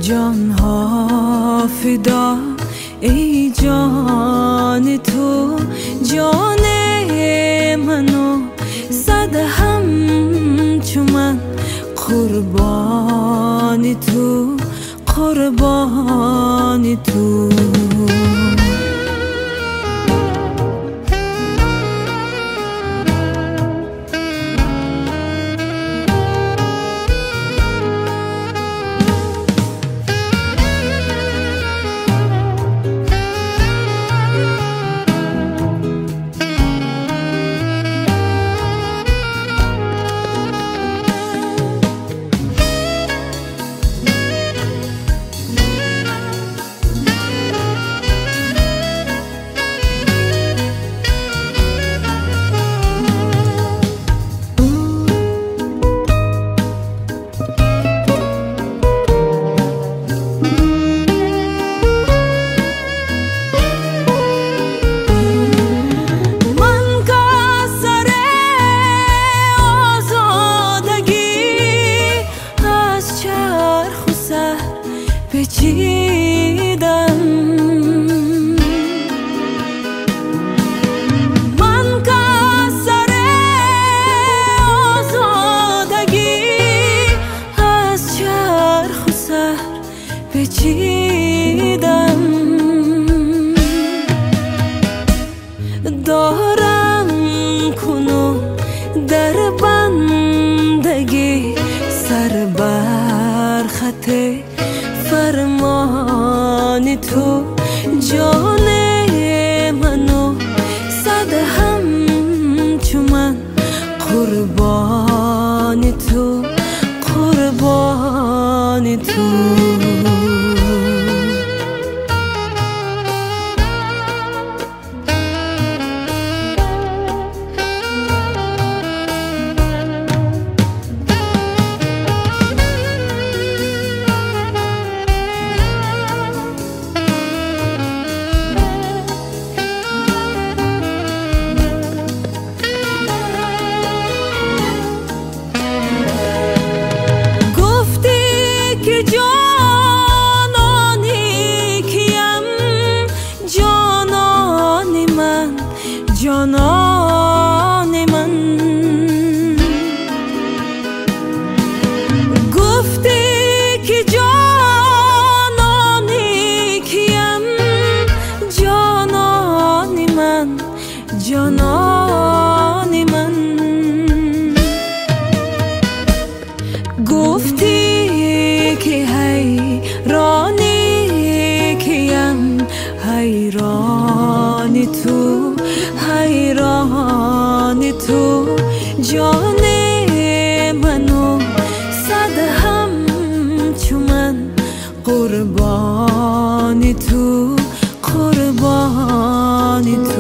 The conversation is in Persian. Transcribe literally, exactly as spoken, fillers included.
جان ها فدا ای جان تو، جان منو صد همچو من قربانی تو، قربانی تو. پیچیدم من قصر آزادگی، از چرخ و سر پیچیدم. دارم کنون در بندگی، سر بر خط فرمان تو، جان منو صد همچو من قربانی تو، قربانی تو. جانانی کیم، جانان من، جانان من. گفتی که جانانی کیم، جانان من، جانان من. گفتی که حیرانی کیم، حیرانی تو، حیرانی تو. جان منو صد همچو من قربانی تو، قربانی تو.